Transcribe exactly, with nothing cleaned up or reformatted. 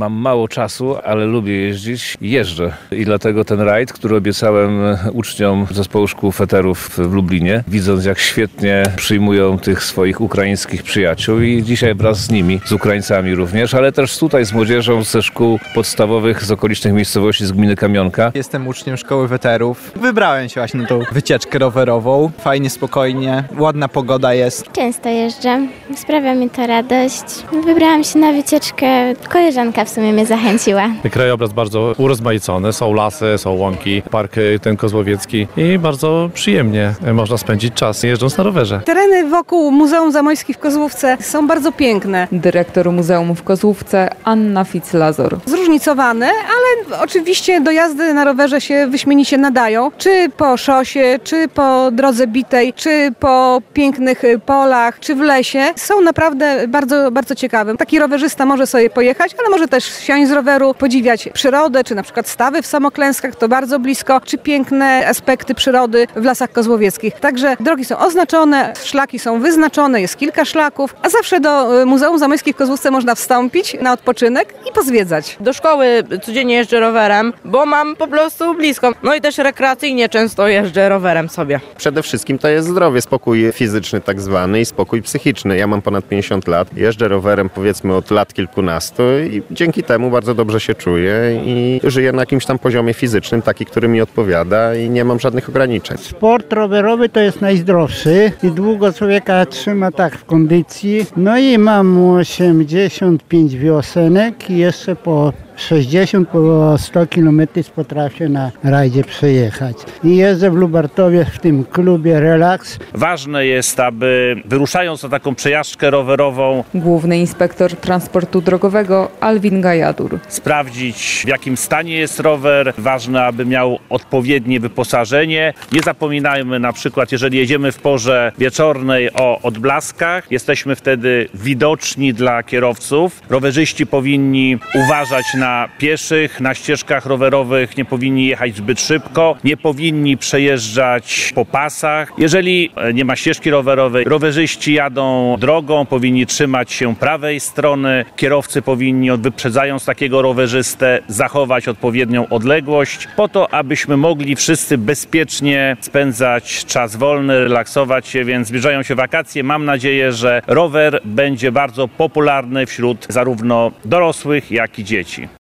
mam mało czasu, ale lubię jeździć i jeżdżę. I dlatego ten rajd, który obiecałem uczniom zespołu szkół feterów w Lublinie, widząc jak świetnie przyjmują tych swoich ukraińskich przyjaciół i dzisiaj wraz z nimi, z Ukraińcami również, ale też tutaj z młodzieżą ze szkół podstawowych z okolicznych miejscowości, z gminy Kamionka. Jestem uczniem szkoły weterów. Wybrałem się właśnie na tą wycieczkę rowerową. Fajnie, spokojnie, ładna pogoda jest. Często jeżdżę, sprawia mi to radość. Wybrałam się na wycieczkę, koleżanka w sumie mnie zachęciła. Krajobraz bardzo urozmaicony, są lasy, są łąki, park ten kozłowiecki i bardzo przyjemnie można spędzić czas jeżdżąc na rowerze. Tereny wokół Muzeum Zamojskich w Kozłówce są bardzo piękne. Dyrektor Muzeum w Kozłówce Anna Fitzlazor. Zróżnicowane, ale oczywiście do jazdy na rowerze się wyśmienicie nadają. Czy po szosie, czy po drodze bitej, czy po pięknych polach, czy w lesie. Są naprawdę bardzo, bardzo ciekawe. Taki rowerzysta może sobie pojechać, ale może też siąść z roweru, podziwiać przyrodę, czy na przykład stawy w Samoklęskach, to bardzo blisko, czy piękne aspekty przyrody w Lasach Kozłowieckich. Także drogi są oznaczone, szlaki są wyznaczone, jest kilka szlaków, a zawsze do Muzeum Zamojskich w Kozłówce można wstąpić na odpoczynek i pozwiedzać. Do szkoły codziennie jeżdżę rowerem, bo mam po prostu blisko. No i też rekreacyjnie często jeżdżę rowerem sobie. Przede wszystkim to jest zdrowie, spokój fizyczny tak zwany i spokój psychiczny. Ja mam ponad pięćdziesiąt lat, jeżdżę rowerem powiedzmy od lat kilkunastu i dzięki temu bardzo dobrze się czuję i żyję na jakimś tam poziomie fizycznym, taki, który mi odpowiada i nie mam żadnych ograniczeń. Sport rowerowy to jest najzdrowszy i długo człowieka trzyma tak w kondycji. No i mam osiemdziesiąt pięć wiosenek i jeszcze po sześćdziesiąt, po sto kilometrów potrafię na rajdzie przejechać. I jeżdżę w Lubartowie w tym klubie Relaks. Ważne jest, aby wyruszając na taką przejażdżkę rowerową, Główny inspektor transportu drogowego Alwin Gajadur. sprawdzić w jakim stanie jest rower. Ważne, aby miał odpowiednie wyposażenie. Nie zapominajmy na przykład, jeżeli jedziemy w porze wieczornej o odblaskach, jesteśmy wtedy widoczni dla kierowców. Rowerzyści powinni uważać na pieszych, na ścieżkach rowerowych, nie powinni jechać zbyt szybko, nie powinni przejeżdżać po pasach. Jeżeli nie ma ścieżki rowerowej, rowerzyści jadą drogą, powinni trzymać się prawej strony, kierowcy powinni, wyprzedzając takiego rowerzystę, zachować odpowiednią odległość, po to, abyśmy mogli wszyscy bezpiecznie spędzać czas wolny, relaksować się, więc zbliżają się wakacje. Mam nadzieję, że rower będzie bardzo popularny wśród zarówno dorosłych, jak i dzieci.